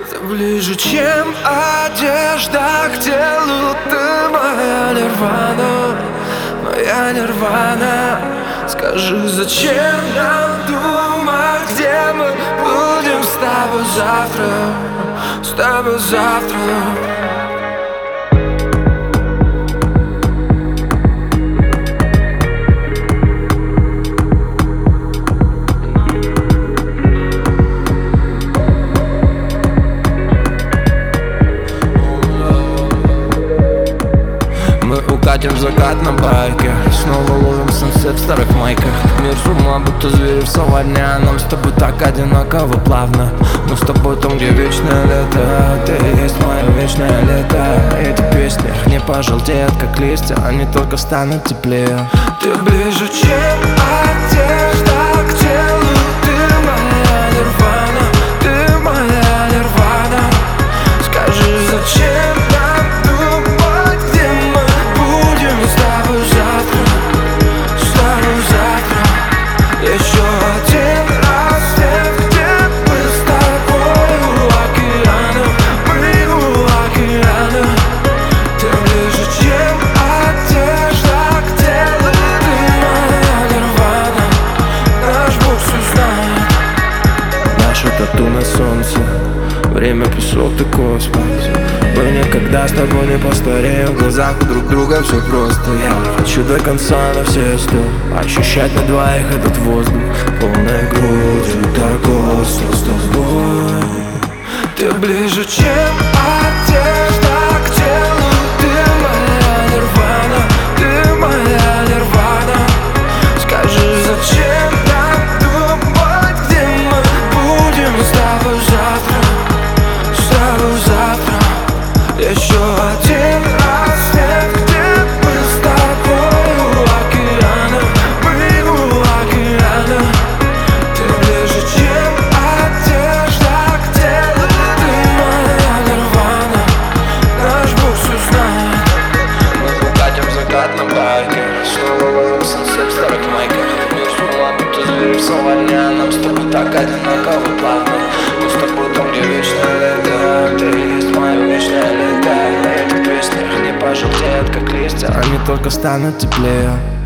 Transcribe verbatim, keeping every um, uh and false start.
Ты ближе, чем одежда к телу. Ты моя нирвана, моя нирвана. Скажи, зачем нам думать, где мы будем с тобой завтра, с тобой завтра. Укатим в закат на байке, снова ловим сансет в старых майках. Мир с ума, будто звери в саванне, а нам с тобой так одинаково плавно. Мы с тобой там, где вечное лето. Ты и есть мое вечное лето. Эти песни не пожелтеют, как листья, они только станут теплее. Ты ближе, чем одежда к телу. Ты моя нирвана, ты моя нирвана. Скажи, зачем нам думать, где мы будем с тобой завтра, с тобой завтра. Еще один рассвет, где мы с тобой у океана, мы у океана. Ты ближе, чем одежда к телу. Ты моя нирвана, наш Бог все знает. Наше тату на солнце, время, песок, ты космос. Мы никогда с тобой не постареем. В глазах у друг друга все просто. Я хочу до конца на все сто ощущать на двоих этот воздух полной грудью, так остро с тобой. Ты ближе, чем одежда к телу. Ты моя нирвана, ты моя нирвана. Скажи, зачем нам думать, где мы будем с тобой завтра, с тобой завтра. Еще один рассвет, где мы с тобой у океана, мы у океана. Ты ближе, чем одежда к телу. Ты моя нирвана, наш Бог все знает. Мы укатим в закат на байке, снова ловим сансет в старых майках. Мир с ума, будто звери в саванне, а нам с тобой так одинаково плавно. Мы с тобой там, где вечное лето. Ты и есть мое вечное лето. Эти песни не пожелтеют, как листья, они только станут теплее.